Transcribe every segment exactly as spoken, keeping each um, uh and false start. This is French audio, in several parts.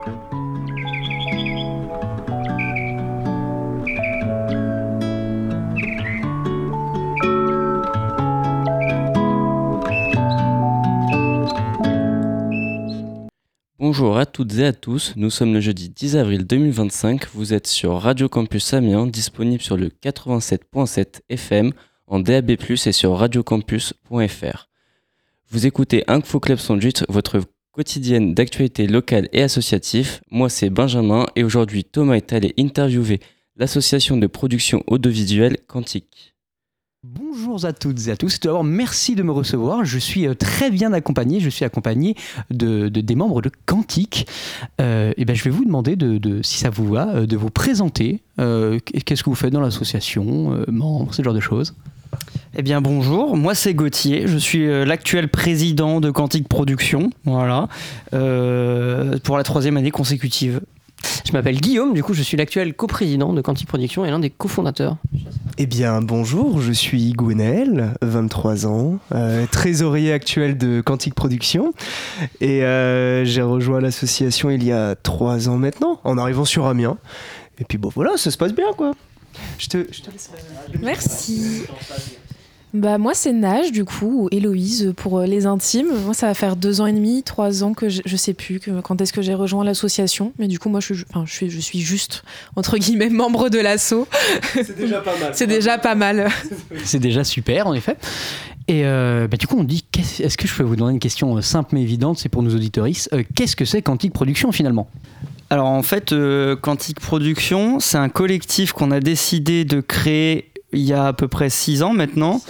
Bonjour à toutes et à tous, nous sommes le jeudi dix avril deux mille vingt-cinq, vous êtes sur Radio Campus Amiens, disponible sur le quatre-vingt-sept virgule sept F M, en D A B plus, et sur radiocampus point f r. Vous écoutez Info Club Sandwich, votre quotidienne d'actualité locale et associative. Moi c'est Benjamin et aujourd'hui Thomas est allé interviewer l'association de production audiovisuelle Quantique. Bonjour à toutes et à tous. Tout d'abord, merci de me recevoir. Je suis très bien accompagné. Je suis accompagné de, de, des membres de Quantique. Euh, et ben, je vais vous demander, de, de, si ça vous va, de vous présenter. Euh, qu'est-ce que vous faites dans l'association, euh, membres, ce genre de choses. Eh bien bonjour, moi c'est Gauthier, je suis euh, l'actuel président de Quantique Production, voilà, euh, pour la troisième année consécutive. Je m'appelle Guillaume, du coup je suis l'actuel coprésident de Quantique Production et l'un des cofondateurs. Eh bien bonjour, je suis Gwenaël, vingt-trois ans, euh, trésorier actuel de Quantique Production et euh, j'ai rejoint l'association il y a trois ans maintenant, en arrivant sur Amiens. Et puis bon voilà, ça se passe bien quoi. Je te, je te laisse. Merci. Bah moi c'est Nage du coup, ou Héloïse pour les intimes. Moi ça va faire deux ans et demi, trois ans que je, je sais plus que, quand est-ce que j'ai rejoint l'association. Mais du coup moi je suis, enfin, je suis, je suis juste entre guillemets membre de l'asso. C'est déjà pas mal. C'est déjà pas mal. C'est déjà super en effet. Et euh, bah, du coup on dit, est-ce que je peux vous demander une question simple mais évidente, c'est pour nos auditeuristes. Euh, qu'est-ce que c'est Quantique Production finalement ? Alors en fait, euh, Quantique Production, c'est un collectif qu'on a décidé de créer il y a à peu près six ans maintenant,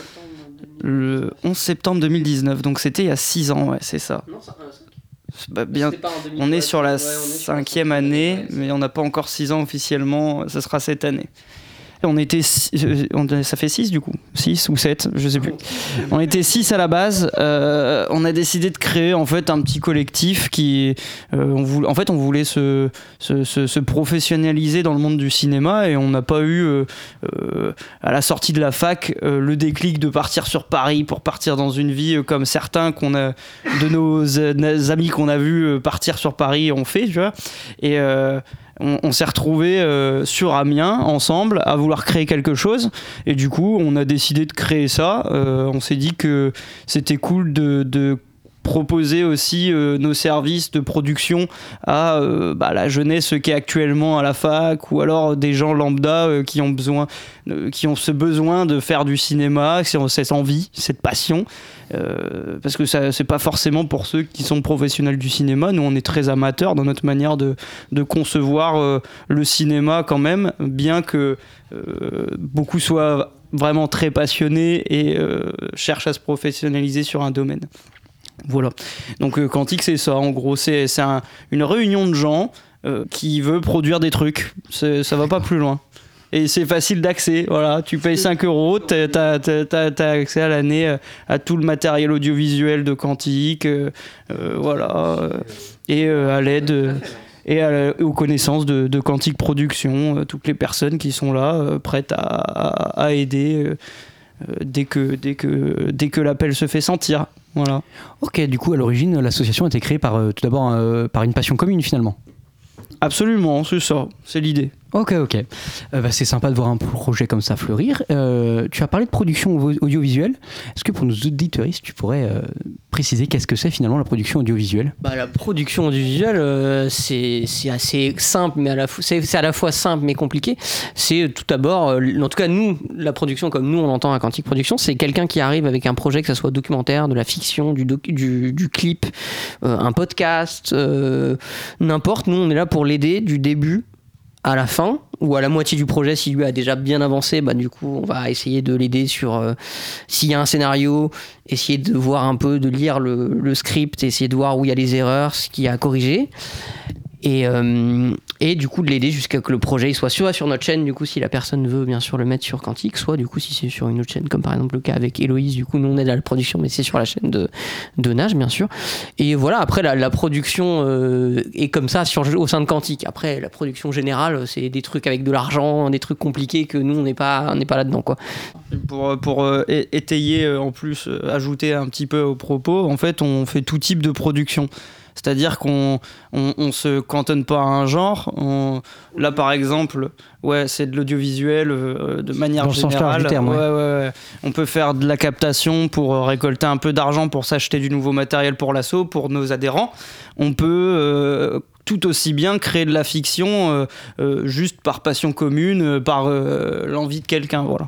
le onze septembre deux mille dix-neuf, donc c'était il y a six ans, ouais, c'est ça. Non, ça bah, bien, on est sur la ouais, cinquième année, mais on n'a pas encore six ans officiellement, ça sera cette année. On était, on, ça fait six du coup, six ou sept, je sais plus. On était six à la base. Euh, on a décidé de créer en fait un petit collectif qui, euh, on voulait, en fait, on voulait se, se, se, se professionnaliser dans le monde du cinéma et on n'a pas eu euh, euh, à la sortie de la fac euh, le déclic de partir sur Paris pour partir dans une vie euh, comme certains qu'on a, de nos, euh, nos amis qu'on a vus euh, partir sur Paris ont fait, tu vois. Et euh, On, on s'est retrouvés euh, sur Amiens ensemble à vouloir créer quelque chose et du coup on a décidé de créer ça. Euh, on s'est dit que c'était cool de, de proposer aussi euh, nos services de production à euh, bah, la jeunesse qui est actuellement à la fac ou alors des gens lambda euh, qui ont besoin, euh, qui ont ce besoin de faire du cinéma, qui ont cette envie, cette passion. Euh, parce que ça, c'est pas forcément pour ceux qui sont professionnels du cinéma. Nous on est très amateurs dans notre manière de, de concevoir euh, le cinéma quand même, bien que euh, beaucoup soient vraiment très passionnés et euh, cherchent à se professionnaliser sur un domaine. Voilà, donc euh, Quantique c'est ça, en gros c'est, c'est un, une réunion de gens euh, qui veut produire des trucs, c'est, ça va pas plus loin. Et c'est facile d'accès, voilà, tu payes cinq euros, t'as, t'as, t'as, t'as accès à l'année à tout le matériel audiovisuel de Quantique, euh, euh, voilà, euh, et euh, à l'aide, euh, et à, aux connaissances de, de Quantique Production, euh, toutes les personnes qui sont là, euh, prêtes à, à, à aider euh, euh, dès que, dès que, dès que l'appel se fait sentir, voilà. Ok, du coup à l'origine l'association a été créée par, euh, tout d'abord euh, par une passion commune finalement. Absolument, c'est ça, c'est l'idée. Ok, ok. Euh, bah, c'est sympa de voir un projet comme ça fleurir. Euh, tu as parlé de production audiovisuelle. Est-ce que pour nos auditeuristes, tu pourrais euh, préciser qu'est-ce que c'est finalement la production audiovisuelle ? Bah, la production audiovisuelle, euh, c'est, c'est assez simple, mais à la fois, c'est, c'est à la fois simple mais compliqué. C'est tout d'abord, euh, en tout cas nous, la production comme nous on l'entend à Quantique Production, c'est quelqu'un qui arrive avec un projet, que ça soit documentaire, de la fiction, du, doc, du, du clip, euh, un podcast, euh, n'importe. Nous on est là pour l'aider du début à la fin ou à la moitié du projet. S'il lui a déjà bien avancé, bah du coup on va essayer de l'aider sur euh, s'il y a un scénario, essayer de voir un peu, de lire le, le script, essayer de voir où il y a les erreurs, ce qu'il y a à corriger et, euh, et du coup de l'aider jusqu'à ce que le projet soit soit sur notre chaîne, du coup si la personne veut bien sûr le mettre sur Quantique, soit du coup si c'est sur une autre chaîne comme par exemple le cas avec Héloïse, du coup nous on aide à la production mais c'est sur la chaîne de, de Nage bien sûr. Et voilà, après la, la production euh, est comme ça sur, au sein de Quantique. Après la production générale c'est des trucs avec de l'argent, des trucs compliqués que nous on n'est pas, on n'est pas là-dedans quoi. Pour, pour euh, étayer, euh, en plus, euh, ajouter un petit peu au propos, en fait, on fait tout type de production. C'est-à-dire qu'on on, on se cantonne pas à un genre. On, là, par exemple, ouais, c'est de l'audiovisuel euh, de manière Dans générale. le sens large du terme, ouais. Ouais, ouais, ouais. On peut faire de la captation pour euh, récolter un peu d'argent pour s'acheter du nouveau matériel pour l'asso, pour nos adhérents. On peut euh, tout aussi bien créer de la fiction euh, euh, juste par passion commune, euh, par euh, l'envie de quelqu'un, voilà.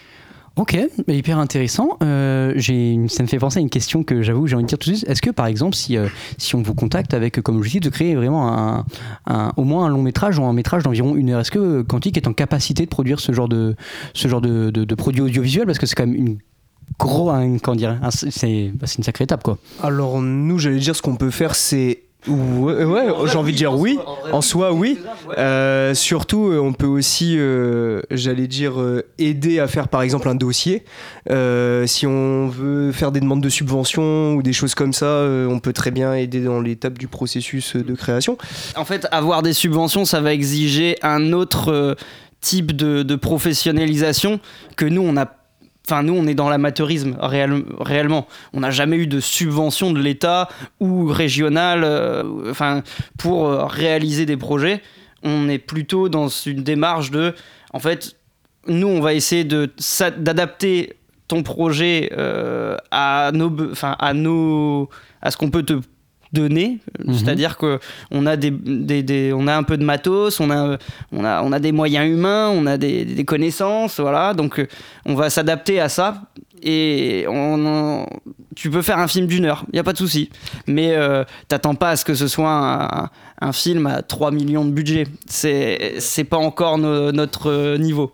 Ok, bah, hyper intéressant. Euh, j'ai une, ça me fait penser à une question que j'avoue j'ai envie de dire tout de suite. Est-ce que par exemple, si, euh, si on vous contacte avec comme objectif de créer vraiment un, un, au moins un long métrage ou un métrage d'environ une heure, est-ce que Quantique est en capacité de produire ce genre de, ce genre de, de, de produit audiovisuel? Parce que c'est quand même une gros, un, comment dire, un, c'est, bah, c'est une sacrée étape, quoi. Alors nous, j'allais dire ce qu'on peut faire, c'est Ouais, ouais, j'ai envie de dire oui. En soi, oui. Euh, surtout, on peut aussi, euh, j'allais dire, euh, aider à faire par exemple un dossier. Euh, si on veut faire des demandes de subventions ou des choses comme ça, euh, on peut très bien aider dans l'étape du processus de création. En fait, avoir des subventions, ça va exiger un autre euh, type de, de professionnalisation que nous, on a. Enfin, nous, on est dans l'amateurisme, réel, réellement. On n'a jamais eu de subvention de l'État ou régionale euh, enfin, pour euh, réaliser des projets. On est plutôt dans une démarche de... En fait, nous, on va essayer de, d'adapter ton projet euh, à, nos, enfin, à, nos, à ce qu'on peut te donner, mmh. C'est-à-dire qu'on a, des, des, des, on a un peu de matos, on a, on a, on a des moyens humains, on a des, des connaissances, voilà, donc on va s'adapter à ça et on, on, tu peux faire un film d'une heure, il n'y a pas de souci, mais euh, t'attends pas à ce que ce soit un, un film à trois millions de budget, c'est, c'est pas encore no, notre niveau.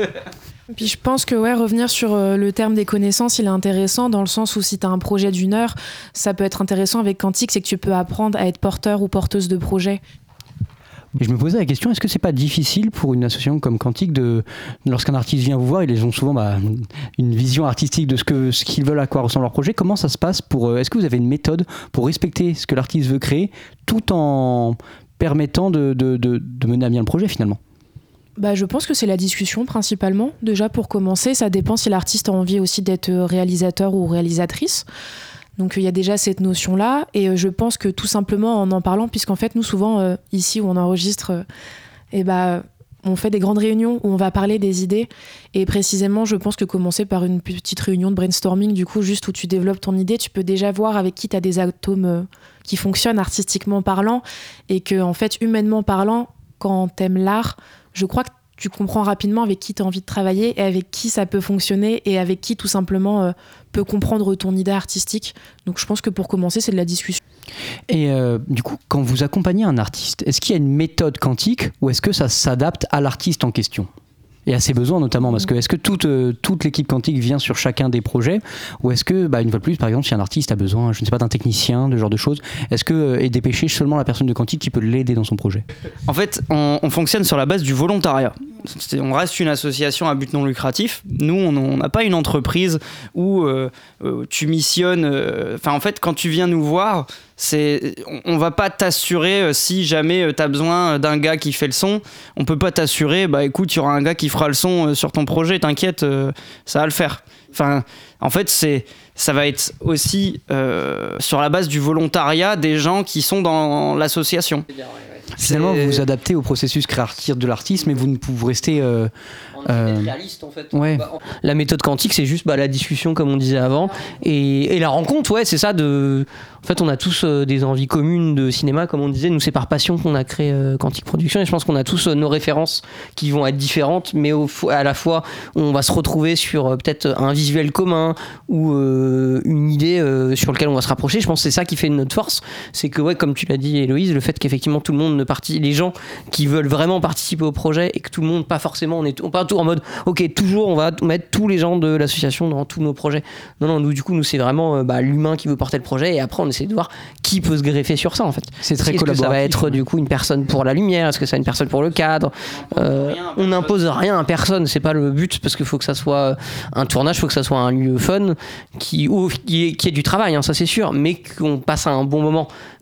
Puis je pense que ouais, revenir sur euh, le terme des connaissances, il est intéressant dans le sens où si tu as un projet d'une heure, ça peut être intéressant avec Quantique, c'est que tu peux apprendre à être porteur ou porteuse de projet. Et je me posais la question, est-ce que c'est pas difficile pour une association comme Quantique de, lorsqu'un artiste vient vous voir, ils ont souvent bah, une vision artistique de ce, que, ce qu'ils veulent, à quoi ressemble leur projet. Comment ça se passe pour, est-ce que vous avez une méthode pour respecter ce que l'artiste veut créer tout en permettant de, de, de, de mener à bien le projet finalement? Bah, je pense que c'est la discussion principalement. Déjà pour commencer, ça dépend si l'artiste a envie aussi d'être réalisateur ou réalisatrice. Donc il y a déjà cette notion-là. Et euh, je pense que tout simplement en en parlant, puisqu'en fait nous souvent euh, ici où on enregistre, euh, et bah, on fait des grandes réunions où on va parler des idées. Et précisément, je pense que commencer par une petite réunion de brainstorming, du coup juste où tu développes ton idée, tu peux déjà voir avec qui tu as des atomes euh, qui fonctionnent artistiquement parlant. Et que en fait, humainement parlant, quand t'aimes l'art, je crois que tu comprends rapidement avec qui tu as envie de travailler et avec qui ça peut fonctionner et avec qui tout simplement euh, peut comprendre ton idée artistique. Donc je pense que pour commencer, c'est de la discussion. Et euh, du coup, quand vous accompagnez un artiste, est-ce qu'il y a une méthode Quantique ou est-ce que ça s'adapte à l'artiste en question ? Et à ses besoins notamment, parce que est-ce que toute, euh, toute l'équipe Quantique vient sur chacun des projets, ou est-ce que, bah, une fois de plus, par exemple, si un artiste a besoin, je ne sais pas, d'un technicien, de ce genre de choses, est-ce que euh, est dépêché seulement la personne de Quantique qui peut l'aider dans son projet ? En fait, on, on fonctionne sur la base du volontariat. C'est, on reste une association à but non lucratif. Nous, on n'a pas une entreprise où euh, euh, tu missionnes. Enfin, euh, en fait, quand tu viens nous voir, c'est, on, on va pas t'assurer euh, si jamais euh, tu as besoin d'un gars qui fait le son. On peut pas t'assurer, bah écoute, il y aura un gars qui fera le son euh, sur ton projet, t'inquiète, euh, ça va le faire. Enfin, en fait, c'est, ça va être aussi euh, sur la base du volontariat des gens qui sont dans l'association. Finalement, C'est... vous vous adaptez au processus créatif de l'artiste, mais vous ne pouvez rester... Euh, euh, réaliste en fait. Ouais. Bah, la méthode Quantique, c'est juste bah, la discussion comme on disait avant et, et la rencontre, ouais, c'est ça. De... En fait, on a tous euh, des envies communes de cinéma, comme on disait. Nous, c'est par passion qu'on a créé euh, Quantique Production et je pense qu'on a tous euh, nos références qui vont être différentes, mais au, à la fois, on va se retrouver sur euh, peut-être un visuel commun ou euh, une idée euh, sur laquelle on va se rapprocher. Je pense que c'est ça qui fait notre force. C'est que, ouais, comme tu l'as dit, Héloïse, le fait qu'effectivement tout le monde ne participe, les gens qui veulent vraiment participer au projet et que tout le monde, pas forcément, on est on part tout en mode, ok, toujours on va mettre tous les gens de l'association dans tous nos projets. Non, non, nous, du coup, nous, c'est vraiment euh, bah, l'humain qui veut porter le projet et après, on essaie de voir qui peut se greffer sur ça, en fait. C'est très Est-ce collaboratif. que ça va être, du coup, une personne pour la lumière? Est-ce que ça va être une personne pour le cadre? euh, On n'impose rien à personne, c'est pas le but, parce qu'il faut que ça soit un tournage, il faut que ça soit un lieu fun, qui, ou, qui, ait, qui ait du travail, hein, ça c'est sûr, mais qu'on passe un bon moment,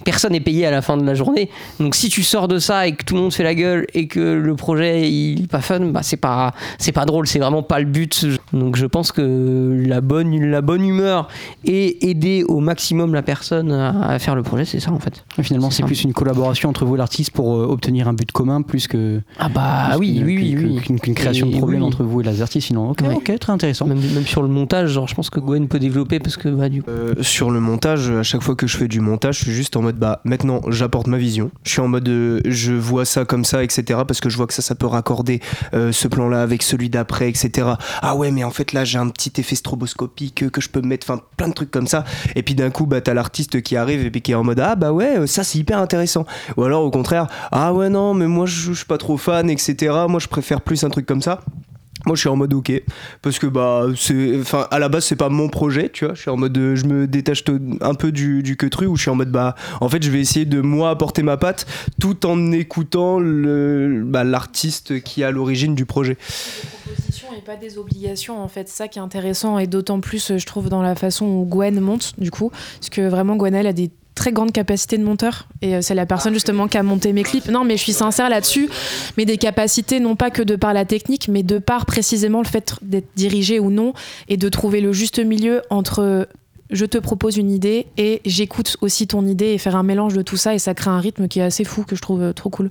personne n'est payé à la fin de la journée. Donc si tu sors de ça et que tout le monde fait la gueule et que le projet il est pas fun, bah c'est pas c'est pas drôle, c'est vraiment pas le but. Donc je pense que la bonne la bonne humeur et aider au maximum la personne à, à faire le projet, c'est ça en fait. Et finalement, c'est, c'est plus une collaboration entre vous et l'artiste pour euh, obtenir un but commun plus que ah bah plus oui qu'une, oui oui, qu'une, oui. qu'une, qu'une création Et de problème oui. entre vous et les artistes. Sinon, ok, Ouais. ok, très intéressant. Même, même sur le montage, genre je pense que Gwen peut développer parce que bah du coup. Euh, sur le montage, à chaque fois que je fais du montage, je suis juste en mode bah maintenant j'apporte ma vision. Je suis en mode euh, je vois ça comme ça, et cetera. Parce que je vois que ça, ça peut raccorder euh, ce plan-là avec celui d'après, et cetera. Ah ouais, mais en fait là j'ai un petit effet stroboscopique que je peux mettre, enfin plein de trucs comme ça. Et puis d'un coup bah t'as l'artiste qui arrive et puis qui est en mode ah bah ouais ça c'est hyper intéressant. Ou alors au contraire ah ouais non mais moi je, je suis pas trop fan, et cetera. Moi je préfère plus un truc comme ça. Moi je suis en mode ok parce que bah c'est enfin à la base c'est pas mon projet, tu vois, je suis en mode euh, je me détache to- un peu du du queutru où je suis en mode bah en fait je vais essayer de moi apporter ma patte tout en écoutant le bah, l'artiste qui est à l'origine du projet. Des propositions et pas des obligations en fait, c'est ça qui est intéressant et d'autant plus je trouve dans la façon où Gwen monte du coup, parce que vraiment Gwen elle a des très grande capacité de monteur et euh, c'est la personne justement qui a monté mes clips. Non mais je suis sincère là-dessus, mais des capacités non pas que de par la technique mais de par précisément le fait d'être dirigé ou non et de trouver le juste milieu entre je te propose une idée et j'écoute aussi ton idée et faire un mélange de tout ça et ça crée un rythme qui est assez fou que je trouve euh, trop cool.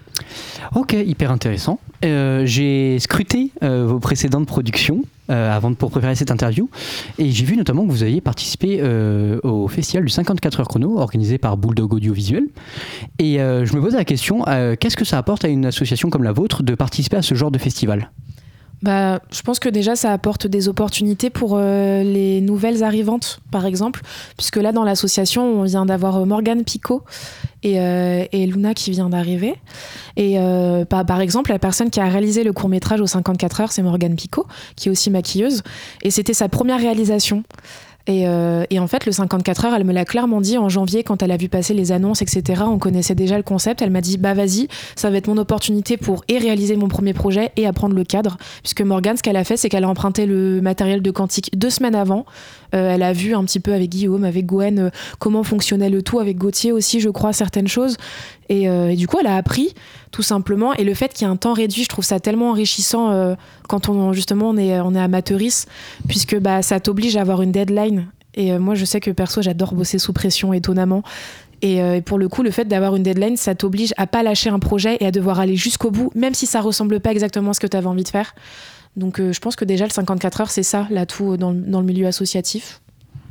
Ok, hyper intéressant. Euh, j'ai scruté euh, vos précédentes productions euh, avant de pour préparer cette interview et j'ai vu notamment que vous aviez participé euh, au festival du cinquante-quatre heures chrono organisé par Bulldog Audiovisuel et euh, je me posais la question euh, qu'est-ce que ça apporte à une association comme la vôtre de participer à ce genre de festival ? Bah, je pense que déjà ça apporte des opportunités pour euh, les nouvelles arrivantes par exemple, puisque là dans l'association on vient d'avoir Morgane Picot et, euh, et Luna qui vient d'arriver et euh, bah, par exemple la personne qui a réalisé le court-métrage au cinquante-quatre heures c'est Morgane Picot qui est aussi maquilleuse et c'était sa première réalisation. Et, euh, et en fait, le cinquante-quatre heures, elle me l'a clairement dit en janvier quand elle a vu passer les annonces, et cetera. On connaissait déjà le concept. Elle m'a dit bah vas-y, ça va être mon opportunité pour et réaliser mon premier projet et apprendre le cadre. Puisque Morgane, ce qu'elle a fait, c'est qu'elle a emprunté le matériel de Quantique deux semaines avant. Euh, elle a vu un petit peu avec Guillaume, avec Gwen, euh, comment fonctionnait le tout, avec Gauthier aussi, je crois, certaines choses. Et, euh, et du coup, elle a appris tout simplement. Et le fait qu'il y ait un temps réduit, je trouve ça tellement enrichissant euh, quand on justement on est on est amateuriste, puisque bah ça t'oblige à avoir une deadline. Et euh, moi, je sais que perso, j'adore bosser sous pression, étonnamment. Et, euh, et pour le coup, le fait d'avoir une deadline, ça t'oblige à pas lâcher un projet et à devoir aller jusqu'au bout, même si ça ressemble pas exactement à ce que tu avais envie de faire. Donc, euh, je pense que déjà le cinquante-quatre heures, c'est ça l'atout dans le, dans le milieu associatif.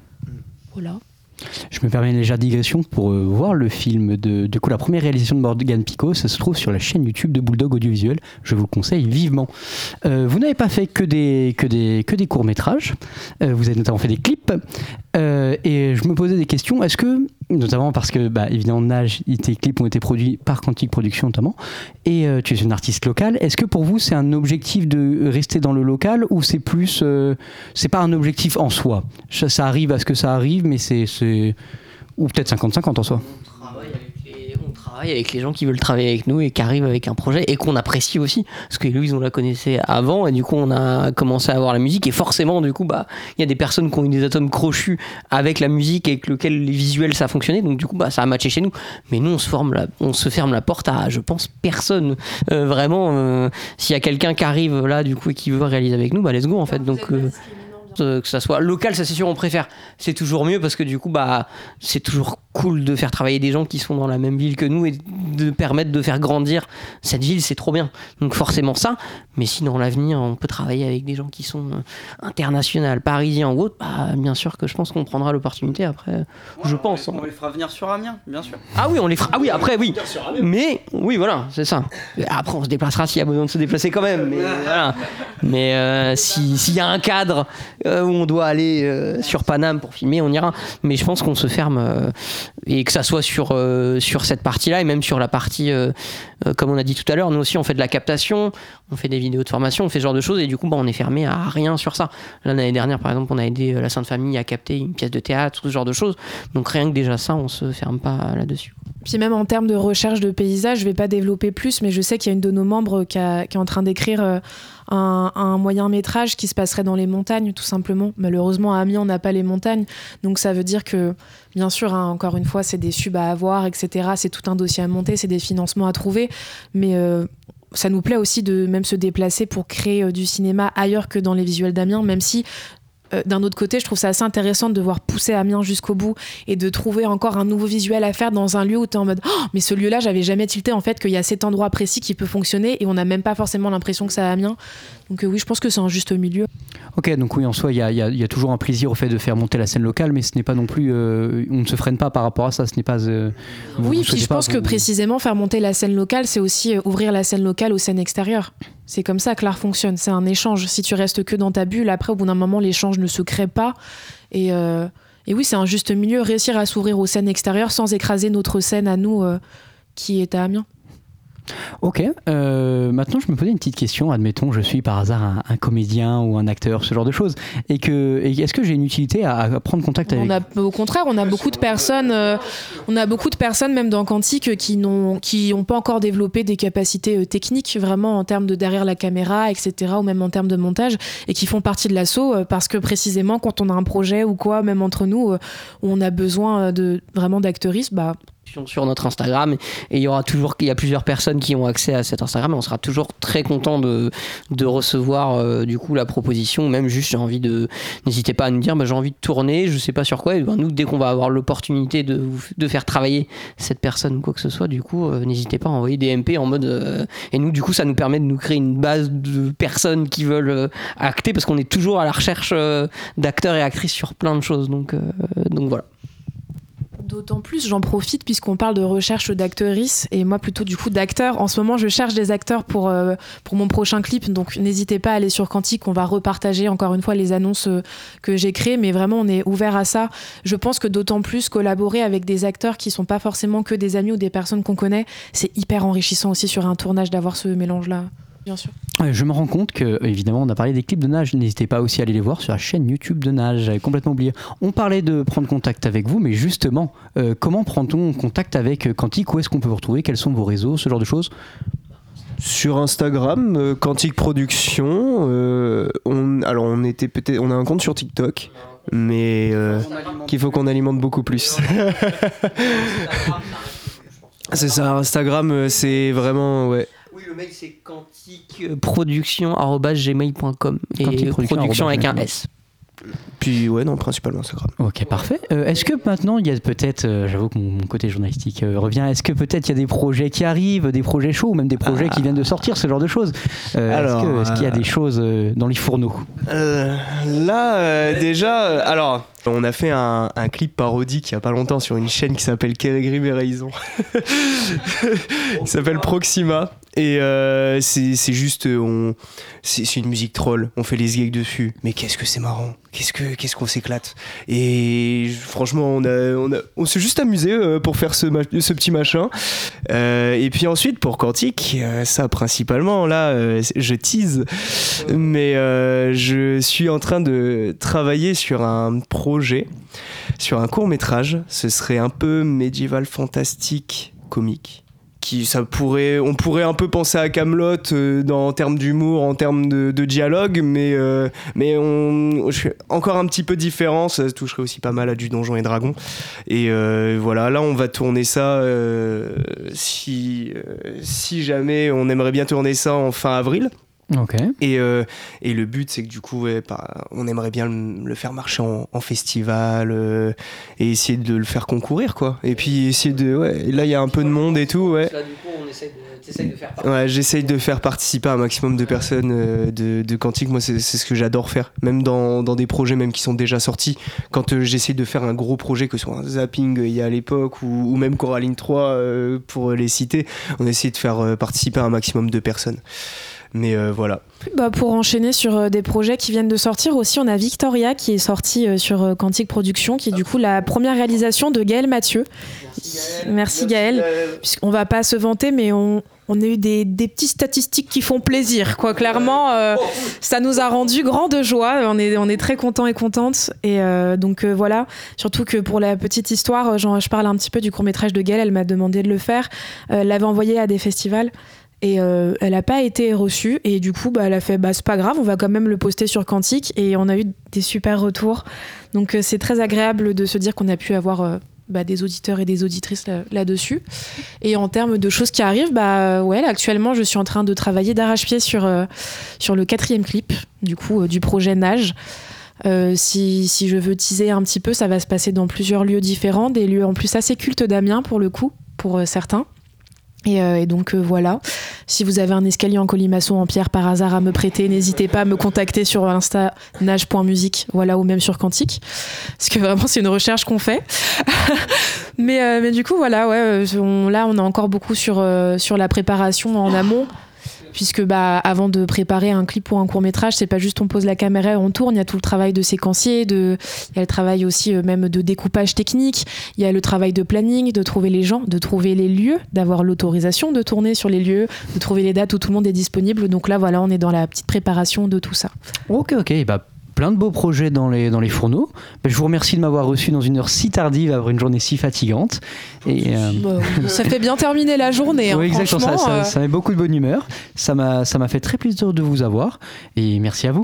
Voilà. Je me permets une légère digression pour euh, voir le film de, de coup, la première réalisation de Morgane Picot. Ça se trouve sur la chaîne YouTube de Bulldog Audiovisuel. Je vous le conseille vivement. Euh, vous n'avez pas fait que des, que des, que des courts-métrages. Euh, vous avez notamment fait des clips. Euh, et je me posais des questions. Est-ce que, notamment parce que, bah, évidemment, Nage, tes clips ont été produits par Quantique Production notamment, et euh, tu es une artiste locale. Est-ce que pour vous, c'est un objectif de rester dans le local ou c'est plus. Euh, c'est pas un objectif en soi? Ça, ça arrive à ce que ça arrive, mais c'est. c'est ou peut-être cinquante cinquante en soi. On travaille avec les, on travaille avec les gens qui veulent travailler avec nous et qui arrivent avec un projet et qu'on apprécie aussi. Parce que Louise, on la connaissait avant et du coup, on a commencé à avoir la musique et forcément, du coup, bah, il y a des personnes qui ont eu des atomes crochus avec la musique et avec lequel les visuels ça a fonctionné. Donc, du coup, bah, ça a matché chez nous. Mais nous, on se, forme la, on se ferme la porte à, je pense, personne. Euh, vraiment, euh, s'il y a quelqu'un qui arrive là, du coup, et qui veut réaliser avec nous, bah, let's go, en fait. Donc, euh, que ça soit local, ça c'est sûr on préfère, c'est toujours mieux parce que du coup bah c'est toujours cool de faire travailler des gens qui sont dans la même ville que nous et de permettre de faire grandir cette ville, c'est trop bien, donc forcément ça. Mais si dans l'avenir on peut travailler avec des gens qui sont internationaux, parisiens ou autres, bah bien sûr que je pense qu'on prendra l'opportunité après. Ouais, je pense on les, on les fera venir sur Amiens, bien sûr. Ah oui on les fera, ah oui après oui, mais oui voilà c'est ça. Après on se déplacera s'il y a besoin de se déplacer quand même, mais voilà. Mais euh, si s'il y a un cadre euh, où on doit aller euh, sur Paname pour filmer, on ira. Mais je pense qu'on se ferme euh, et que ça soit sur euh, sur cette partie-là et même sur la partie euh, euh, comme on a dit tout à l'heure, nous aussi on fait de la captation, on fait des vidéos de formation, on fait ce genre de choses et du coup bah, on est fermé à rien sur ça. Là, l'année dernière par exemple on a aidé la Sainte Famille à capter une pièce de théâtre, ce genre de choses, donc rien que déjà ça on se ferme pas là-dessus. Puis même en termes de recherche de paysage, je vais pas développer plus, mais je sais qu'il y a une de nos membres qui, a, qui est en train d'écrire euh, un, un moyen métrage qui se passerait dans les montagnes, tout simplement. Malheureusement, à Amiens, on n'a pas les montagnes. Donc ça veut dire que, bien sûr, hein, encore une fois, c'est des subs à avoir, et cetera. C'est tout un dossier à monter, c'est des financements à trouver. Mais euh, ça nous plaît aussi de même se déplacer pour créer euh, du cinéma ailleurs que dans les visuels d'Amiens, même si... Euh, d'un autre côté, je trouve ça assez intéressant de devoir pousser Amiens jusqu'au bout et de trouver encore un nouveau visuel à faire dans un lieu où tu es en mode oh, mais ce lieu-là, j'avais jamais tilté en fait qu'il y a cet endroit précis qui peut fonctionner et on n'a même pas forcément l'impression que c'est à Amiens. Donc euh, oui, je pense que c'est un juste milieu. Ok, donc oui, en soi, il y a, y a- y a toujours un plaisir au fait de faire monter la scène locale, mais ce n'est pas non plus... euh, on ne se freine pas par rapport à ça, ce n'est pas... euh, vous- Oui, vous puis souhaitez je pas, pense que vous- précisément faire monter la scène locale, c'est aussi euh, ouvrir la scène locale aux scènes extérieures. C'est comme ça que l'art fonctionne, c'est un échange. Si tu restes que dans ta bulle, après, au bout d'un moment, l'échange ne se crée pas. Et, euh, et oui, c'est un juste milieu, réussir à s'ouvrir aux scènes extérieures sans écraser notre scène à nous euh, qui est à Amiens. Ok, euh, maintenant je me posais une petite question. Admettons, je suis par hasard un, un comédien ou un acteur, ce genre de choses. Et que, et est-ce que j'ai une utilité à, à prendre contact avec... On a, au contraire, on a beaucoup de personnes, euh, on a beaucoup de personnes même dans Quantique qui n'ont, qui n'ont pas encore développé des capacités euh, techniques vraiment en termes de derrière la caméra, et cetera, ou même en termes de montage, et qui font partie de l'assaut euh, parce que précisément quand on a un projet ou quoi, même entre nous, euh, où on a besoin euh, de vraiment d'acteuristes, bah sur notre Instagram et il y aura toujours il y a plusieurs personnes qui ont accès à cet Instagram et on sera toujours très content de, de recevoir euh, du coup la proposition, même juste j'ai envie de n'hésitez pas à nous dire bah, j'ai envie de tourner, je sais pas sur quoi et ben, nous dès qu'on va avoir l'opportunité de, de faire travailler cette personne ou quoi que ce soit, du coup euh, n'hésitez pas à envoyer des M P en mode euh, et nous du coup ça nous permet de nous créer une base de personnes qui veulent euh, acter parce qu'on est toujours à la recherche euh, d'acteurs et actrices sur plein de choses donc, euh, donc voilà. D'autant plus, j'en profite puisqu'on parle de recherche d'actrices et moi plutôt du coup d'acteurs. En ce moment, je cherche des acteurs pour, euh, pour mon prochain clip, donc n'hésitez pas à aller sur Quantique, on va repartager encore une fois les annonces euh, que j'ai créées, mais vraiment on est ouvert à ça. Je pense que d'autant plus collaborer avec des acteurs qui sont pas forcément que des amis ou des personnes qu'on connaît, c'est hyper enrichissant aussi sur un tournage d'avoir ce mélange-là. Bien sûr. Je me rends compte que, évidemment, on a parlé des clips de nage. N'hésitez pas aussi à aller les voir sur la chaîne YouTube de nage. J'avais complètement oublié. On parlait de prendre contact avec vous, mais justement, euh, comment prend-on contact avec Quantique? Où est-ce qu'on peut vous retrouver? Quels sont vos réseaux? Ce genre de choses? Sur Instagram, euh, Quantique Production. Euh, on, alors on était peut-être, on a un compte sur TikTok, mais euh, qu'il faut qu'on alimente beaucoup plus. C'est ça, Instagram, euh, c'est vraiment ouais. Oui, le mail c'est quantiqueproduction arobase gmail point com et Quantiqueproduction production avec un arobase S. Puis ouais, non, principalement Instagram. Ok, parfait. Euh, est-ce que maintenant, il y a peut-être, euh, j'avoue que mon, mon côté journalistique euh, revient, est-ce que peut-être il y a des projets qui arrivent, des projets chauds, ou même des projets Ah. qui viennent de sortir, ce genre de choses? Euh, Alors, est-ce, que- est-ce qu'il y a euh, des choses euh, dans les fourneaux? Euh, là, euh, déjà, euh, alors, on a fait un, un clip parodique il y a pas longtemps sur une chaîne qui s'appelle Kérégrib et Raison. Il s'appelle Proxima. Et euh, c'est, c'est juste, euh, on, c'est, c'est une musique troll. On fait les gags dessus. Mais qu'est-ce que c'est marrant. Qu'est-ce, que, qu'est-ce qu'on s'éclate. Et je- franchement, on, a, on, a, on s'est juste amusé euh, pour faire ce, ma- ce petit machin. Euh, et puis ensuite, pour Quantique, euh, ça principalement, là, euh, je tease. Mais euh, je suis en train de travailler sur un projet, sur un court-métrage. Ce serait un peu médiéval fantastique comique. Qui, ça pourrait, on pourrait un peu penser à Kaamelott euh, dans, en termes d'humour, en termes de, de dialogue, mais, euh, mais on, je suis encore un petit peu différent. Ça toucherait aussi pas mal à du Donjons et Dragons. Et euh, voilà, là on va tourner ça. Euh, si, euh, si jamais on aimerait bien tourner ça en fin avril. Ok. Et, euh, et le but, c'est que du coup, ouais, bah, on aimerait bien le, le faire marcher en, en festival euh, et essayer de le faire concourir, quoi. Et puis essayer de. Ouais, et là, il y a un peu de monde et tout, ouais. Là, du coup, on essaie de, t'essayes de faire Ouais, j'essaye de faire participer un maximum de personnes euh, de, de Quantique. Moi, c'est, c'est ce que j'adore faire. Même dans, dans des projets même qui sont déjà sortis. Quand euh, j'essaye de faire un gros projet, que ce soit un Zapping euh, il y a à l'époque ou, ou même Coraline trois, euh, pour les citer, on essaie de faire euh, participer un maximum de personnes. Mais euh, voilà. Bah, pour enchaîner sur euh, des projets qui viennent de sortir aussi, on a Victoria qui est sorti euh, sur euh, Quantique Production, qui est du coup la première réalisation de Gaël Mathieu. Merci Gaël. Merci Gaël. Puisqu'on va pas se vanter, mais on, on a eu des, des petites statistiques qui font plaisir, quoi. Clairement, euh, ça nous a rendu grand de joie. On est, on est très contents et contentes. Et euh, donc euh, voilà. Surtout que pour la petite histoire, genre, je parle un petit peu du court-métrage de Gaël. Elle m'a demandé de le faire. Euh, elle l'avait envoyé à des festivals. Et euh, elle n'a pas été reçue. Et du coup, bah, elle a fait bah, c'est pas grave, on va quand même le poster sur Quantique. Et on a eu des super retours. Donc euh, c'est très agréable de se dire qu'on a pu avoir euh, bah, des auditeurs et des auditrices là, là-dessus. Et en termes de choses qui arrivent, bah, ouais, là, actuellement, je suis en train de travailler d'arrache-pied sur, euh, sur le quatrième clip du, coup, euh, du projet Nage. Euh, si, si je veux teaser un petit peu, ça va se passer dans plusieurs lieux différents, des lieux en plus assez cultes d'Amiens pour le coup, pour euh, certains. Et, euh, et donc euh, voilà, si vous avez un escalier en colimaçon en pierre par hasard à me prêter, n'hésitez pas à me contacter sur Insta nage point musique, voilà, ou même sur Quantique, parce que vraiment c'est une recherche qu'on fait. mais, euh, mais du coup voilà, ouais, on, là on a encore beaucoup sur, euh, sur la préparation en amont. Puisque bah, avant de préparer un clip ou un court-métrage, c'est pas juste on pose la caméra et on tourne, il y a tout le travail de séquencier, de... il y a le travail aussi euh, même de découpage technique, il y a le travail de planning, de trouver les gens, de trouver les lieux, d'avoir l'autorisation de tourner sur les lieux, de trouver les dates où tout le monde est disponible. Donc là, voilà, on est dans la petite préparation de tout ça. Ok, ok, bah plein de beaux projets dans les, dans les fourneaux. Bah, je vous remercie de m'avoir reçu dans une heure si tardive après une journée si fatigante. Et, euh... bah, ça fait bien terminer la journée. Oui, hein, exactement, ça, ça, euh... ça met beaucoup de bonne humeur. Ça m'a, ça m'a fait très plaisir de vous avoir. Et merci à vous.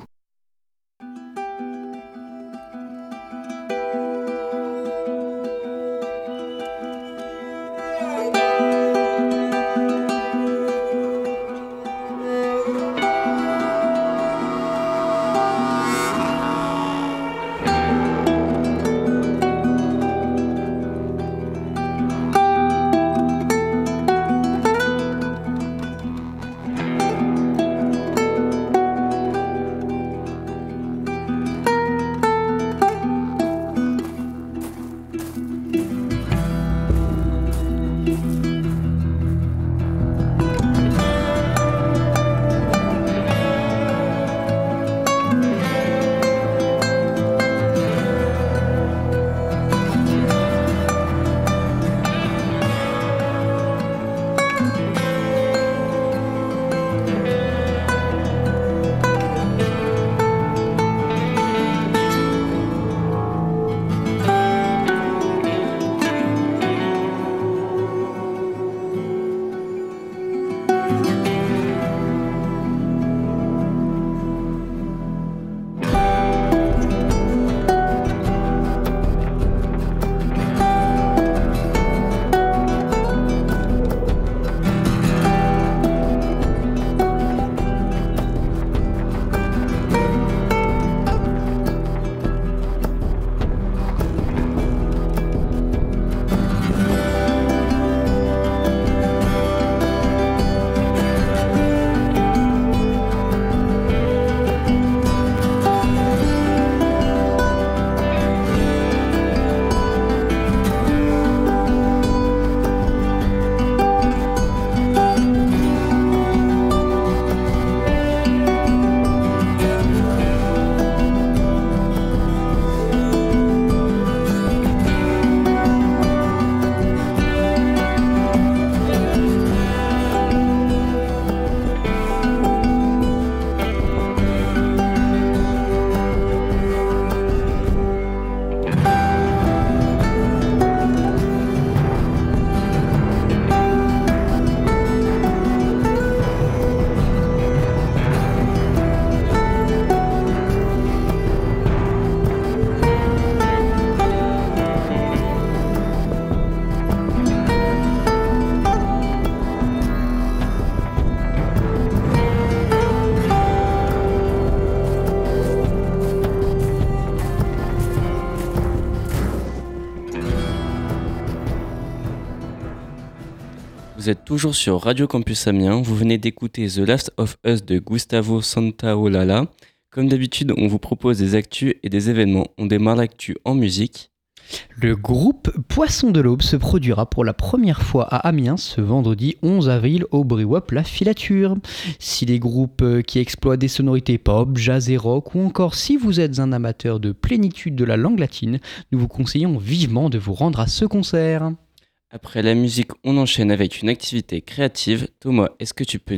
Vous êtes toujours sur Radio Campus Amiens, vous venez d'écouter The Last of Us de Gustavo Santaolalla. Comme d'habitude, on vous propose des actus et des événements. On démarre l'actu en musique. Le groupe Poisson de l'Aube se produira pour la première fois à Amiens ce vendredi onze avril au Briwap La Filature. Si les groupes qui exploitent des sonorités pop, jazz et rock, ou encore si vous êtes un amateur de plénitude de la langue latine, nous vous conseillons vivement de vous rendre à ce concert. Après la musique, on enchaîne avec une activité créative. Thomas, est-ce que tu peux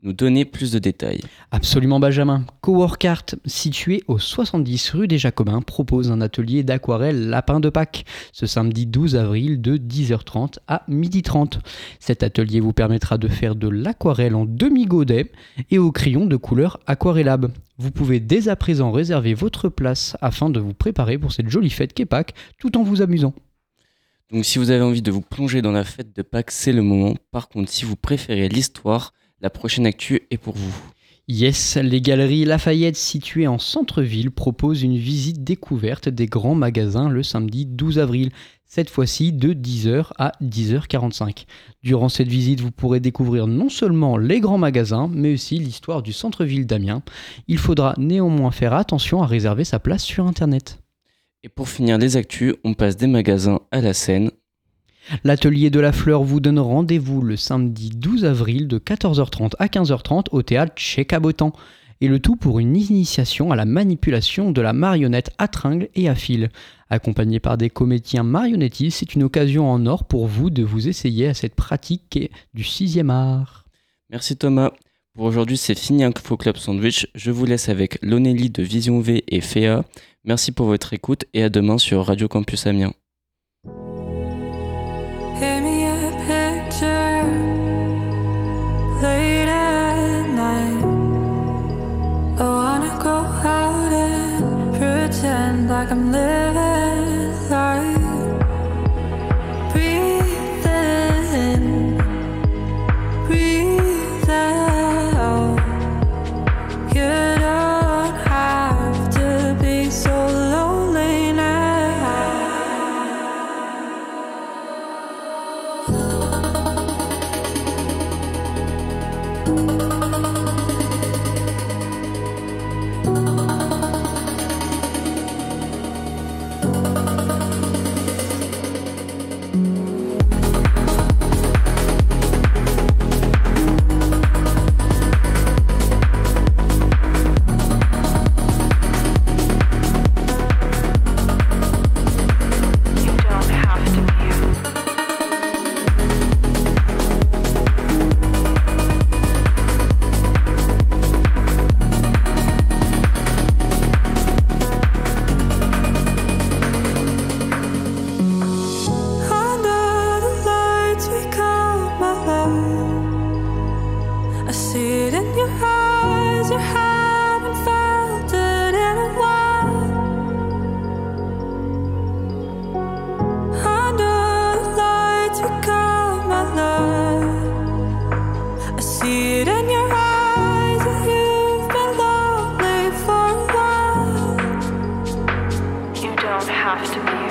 nous donner plus de détails? Absolument Benjamin. Coworkart, situé au soixante-dix rue des Jacobins, propose un atelier d'aquarelle lapin de Pâques ce samedi douze avril de dix heures trente à midi trente. Cet atelier vous permettra de faire de l'aquarelle en demi-godet et au crayon de couleur aquarellable. Vous pouvez dès à présent réserver votre place afin de vous préparer pour cette jolie fête qu'est Pâques tout en vous amusant. Donc si vous avez envie de vous plonger dans la fête de Pâques, c'est le moment. Par contre, si vous préférez l'histoire, la prochaine actu est pour vous. Yes, les galeries Lafayette situées en centre-ville proposent une visite découverte des grands magasins le samedi douze avril, cette fois-ci de dix heures à dix heures quarante-cinq. Durant cette visite, vous pourrez découvrir non seulement les grands magasins, mais aussi l'histoire du centre-ville d'Amiens. Il faudra néanmoins faire attention à réserver sa place sur Internet. Et pour finir les actus, on passe des magasins à la scène. L'atelier de la fleur vous donne rendez-vous le samedi douze avril de quatorze heures trente à quinze heures trente au théâtre chez Cabotan. Et le tout pour une initiation à la manipulation de la marionnette à tringles et à fil. Accompagné par des comédiens marionnettistes, c'est une occasion en or pour vous de vous essayer à cette pratique du sixième art. Merci Thomas. Pour aujourd'hui, c'est fini Info Club Sandwich. Je vous laisse avec Lonélie de Vision V et Féa. Merci pour votre écoute et à demain sur Radio Campus Amiens. Give me a picture late at night. I wanna go out and pretend like I'm living life. Breathe in, breathe out. You don't have to be so lonely now. Have to be